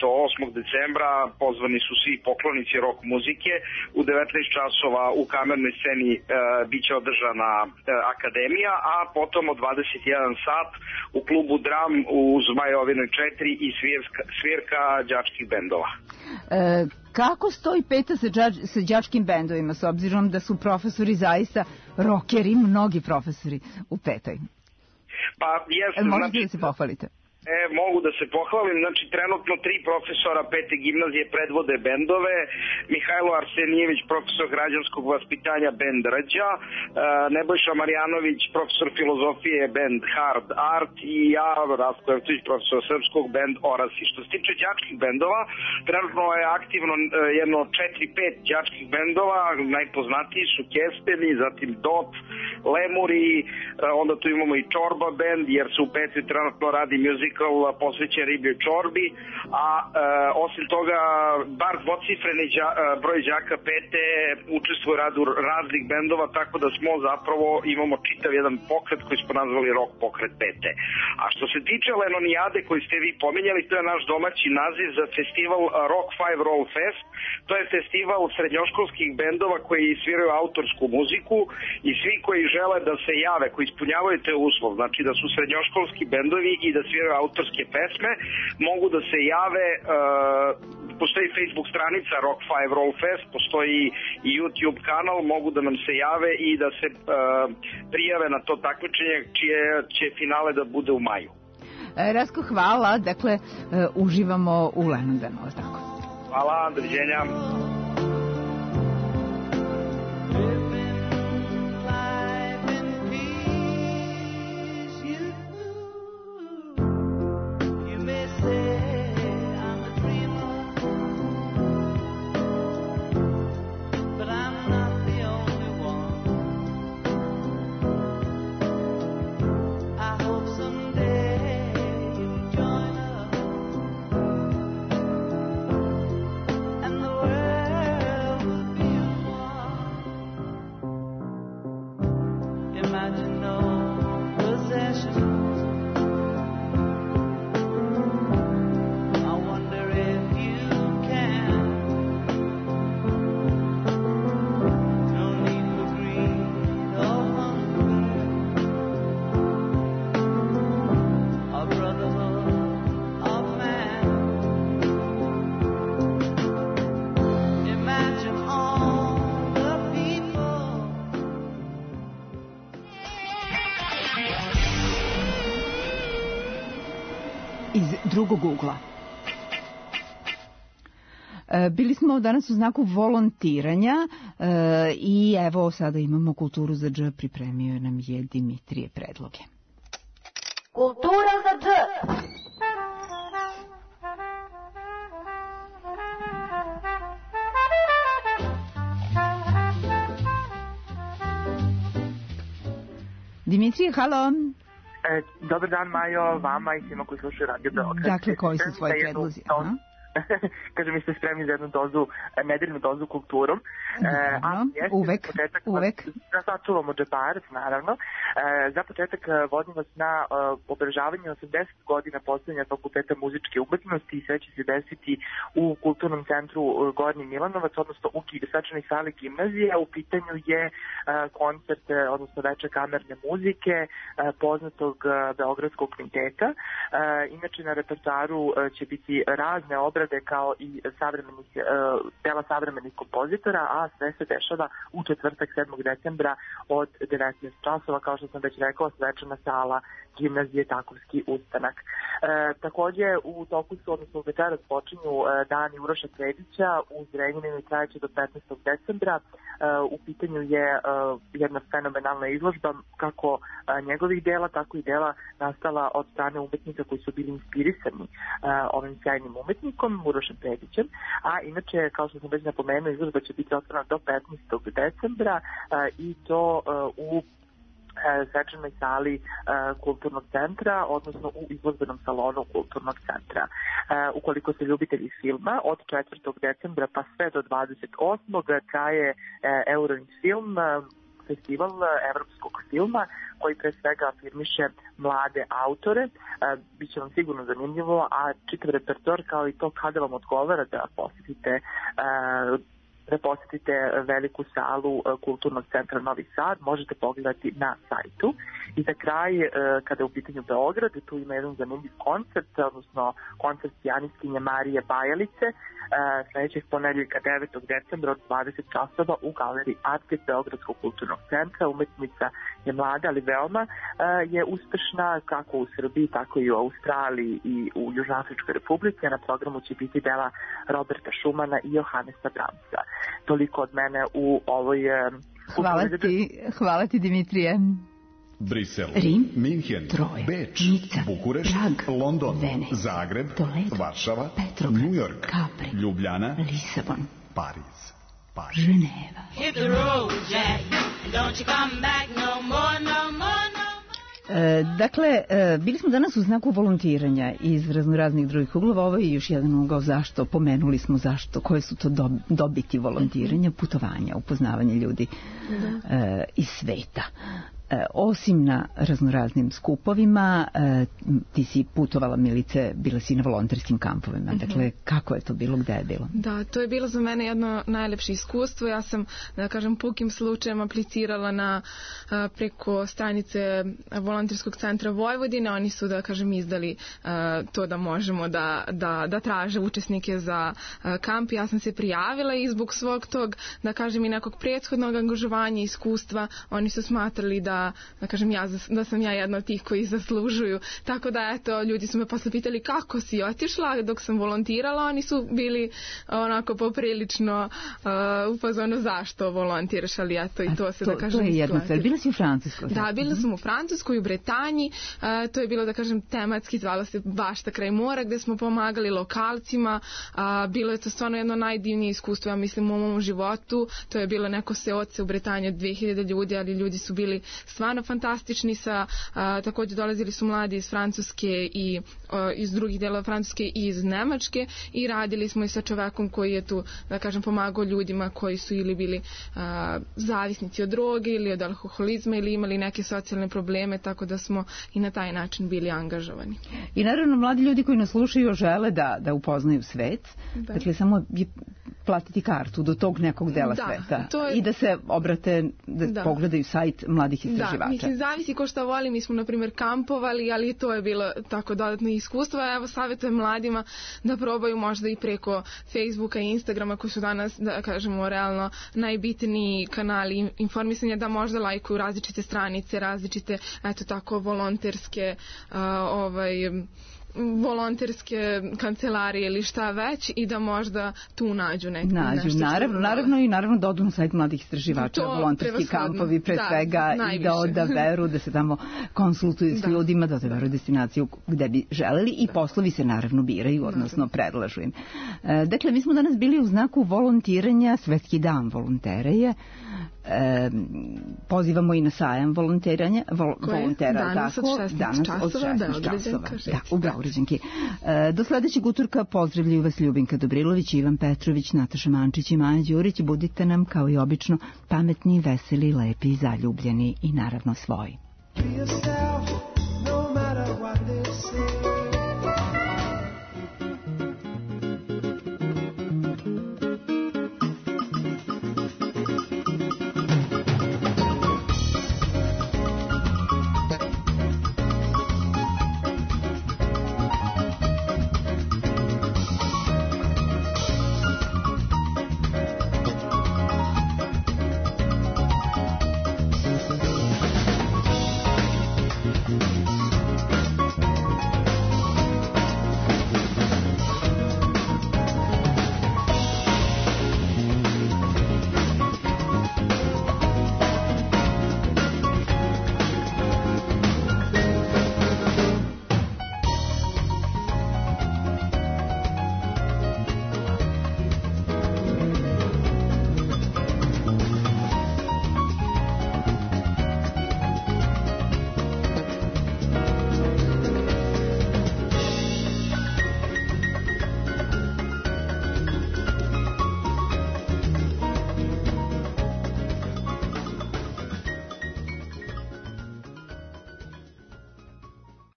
8. decembra pozvani su svi poklonici rock muzike. U 19 časova u kamernej sceni biće održana akademija, a potom od 21 sat u klubu Dram u Zmajovinoj 4 i svirka đačkih bendova. Kako stoji peta sa đačkim bendovima, s obzirom da su profesori zaista rockeri, mnogi profesori u petoj? Pa jeste, možete da se pohvalite? Mogu da se pohvalim, znači trenutno 3 profesora pete gimnazije predvode bendove, Mihajlo Arsenijević, profesor građanskog vaspitanja, bend Rđa, Nebojša Marjanović, profesor filozofije, bend Hard Art i ja, Rastko Evtović, profesor srpskog, bend Orasi. Što se tiče đačkih bendova, trenutno je aktivno jedno 4-5 đačkih bendova, najpoznatiji su Kesteni, zatim Dot, Lemuri, onda tu imamo i Čorba bend, jer se u peti trenutno radi music posvećen ribljoj čorbi, a osim toga bar dvocifreni broj đaka pete učestvuje u radu raznih bendova, tako da smo zapravo imamo čitav jedan pokret koji smo nazvali rock pokret pete. A što se tiče Lenonijade koji ste vi pominjali, to je naš domaći naziv za festival Rock 5 Roll Fest. To je festival srednjoškolskih bendova koji sviraju autorsku muziku i svi koji žele da se jave, koji ispunjavaju te uslov, znači da su srednjoškolski bendovi i da sviraju autorske pesme, mogu da se jave, postoji Facebook stranica Rock 5 Roll Fest, postoji i YouTube kanal, mogu da nam se jave i da se prijave na to takmičenje čije će finale da bude u maju. Rasko, hvala, dakle uživamo u Lenondanu, tako? Hvala, doviđenja. Drugog ugla. Bili smo danas u znaku volontiranja i evo sada imamo Kulturu za dž, pripremio nam je Dimitrije predloge. Kultura za dž. Dimitrije, halo. Dobar dan, Majo, vama i svima koji slušaju Radio Beograd. Dakle, koji su svoji predlozi? Kažem, mi ste spremni za jednu dozu, nedeljnu dozu kulturom. Uvek. Da sačuvamo džeparac, naravno. Za početak vodim vas na obeležavanje 80 godina postojanja Fakulteta muzičke umetnosti i sve će se desiti u Kulturnom centru Gornji Milanovac, odnosno u svečanoj sali gimnazije. U pitanju je koncert, odnosno veče kamerne muzike poznatog beogradskog kvinteta. Inače, na repertoaru će biti razne obrade kao i dela savremenih kompozitora, a sve se dešava u četvrtak 7. decembra od 19 časova, kao što sam već rekao, svečana sala gimnazije Takovski ustanak. Takođe, u toku su, odnosno večeras počinju dani Uroša Kredića u Zrenjaninu i trajeće do 15. decembra. U pitanju je jedna fenomenalna izložba kako njegovih dela, tako i dela nastala od strane umetnika koji su bili inspirisani ovim sjajnim umetnikom, Urošem Kredićem. A inače, kao što sam već napomenuo, izložba će biti otvorena do 15. decembra i to u svečanoj sali Kulturnog centra, odnosno u izložbenom salonu Kulturnog centra. Ukoliko ste ljubitelji filma, od 4. decembra pa sve do 28. traje Euroin film, festival evropskog filma koji pre svega afirmiše mlade autore. Biće vam sigurno zanimljivo, a čitav repertoar kao i to kada vam odgovara da posjetite veliku salu Kulturnog centra Novi Sad, možete pogledati na sajtu. I za kraj, kada je u pitanju Beograd, tu ima jedan zanimljiv koncert, odnosno koncert pijanistkinje Marije Bajalice, sledećeg ponedeljka 9. decembra od 20 časova u galeriji Artget Beogradskog kulturnog centra. Umetnica je mlada, ali veoma je uspešna kako u Srbiji, tako i u Australiji i u Južnoafričkoj republici. Na programu će biti dela Roberta Schumana i Johannesa Brahmsa. Toliko od mene u ovoj... Hvala ti Dimitrije. Brisel, Rim, Minhen, Troja, Beč, Nica, Bukurešt, Prag, London, Venecija, Zagreb, Toledo, Varšava, Petrograd, New York, Capri, Ljubljana, Lisabon, Pariz, Ženeva. Hit the road, Jack. Don't you come back no more, no more, no more. Dakle, bili smo danas u znaku volontiranja iz raznoraznih drugih uglova. Ovo je još jedan ugao zašto, pomenuli smo zašto, koje su to dobiti volontiranja, putovanja, upoznavanje ljudi iz sveta. Osim na raznoraznim skupovima, ti si putovala, Milice, bila si na volonterskim kampovima. Dakle, kako je to bilo, gde je bilo? Da, to je bilo za mene jedno najlepše iskustvo. Ja sam, da kažem, pukim slučajem aplicirala na preko stranice volonterskog centra Vojvodine. Oni su, da kažem, izdali to da možemo da traže učesnike za kamp. Ja sam se prijavila i zbog svog tog, da kažem, i nekog prethodnog angažovanja i iskustva, oni su smatrali da kažem da sam ja jedna od tih koji zaslužuju. Tako da, eto, ljudi su me posle pitali kako si otišla dok sam volontirala. Oni su bili onako poprilično u fazonu zašto volontiraš, ali eto i to se, da kažem, to je jedna stvar. Bila si u Francuskoj? Da, bila sam u Francuskoj, u Bretanji. To je bilo, da kažem, tematski, zvala se Bašta kraj mora, gde smo pomagali lokalcima. Bilo je to stvarno jedno najdivnije iskustvo, ja mislim, u mom životu. To je bilo neko seoce u Bretanji od 2000 ljudi, ali ljudi su bili stvarno fantastični. Također dolazili su mladi iz Francuske i iz drugih delova Francuske i iz Nemačke i radili smo i sa čovekom koji je tu, da kažem, pomagao ljudima koji su ili bili zavisnici od droge ili od alkoholizma ili imali neke socijalne probleme, tako da smo i na taj način bili angažovani. I naravno mladi ljudi koji nas slušaju žele da upoznaju svet, dakle samo platiti kartu do tog nekog dela sveta i da se obrate, da pogledaju sajt mladih istraživača. Da, mislim, zavisi ko šta voli. Mi smo, na primjer, kampovali, ali to je bilo tako dodatno iskustvo. Evo, savjetujem mladima da probaju možda i preko Facebooka i Instagrama, koji su danas, da kažemo, realno najbitniji kanali informisanja, da možda lajkuju različite stranice, različite, eto tako, volonterske volonterske kancelarije ili šta već i da možda tu nađu nešto. Naravno i naravno da odu na sajt mladih istraživača, volonterski kampovi pre svega i da odaberu, da se tamo konsultuju s ljudima, da odaberu destinaciju gde bi želeli i poslovi se naravno biraju, odnosno predlažu im. Dakle, mi smo danas bili u znaku volontiranja, Svetski dan volontereje. Pozivamo i na sajam volontera, danas od 16 časova, u Beograđanki. Do sledećeg utorka pozdravljaju vas Ljubinka Dobrilović, Ivan Petrović, Nataša Mančić i Maja Đurić. Budite nam kao i obično pametni, veseli, lepi, zaljubljeni i naravno svoji.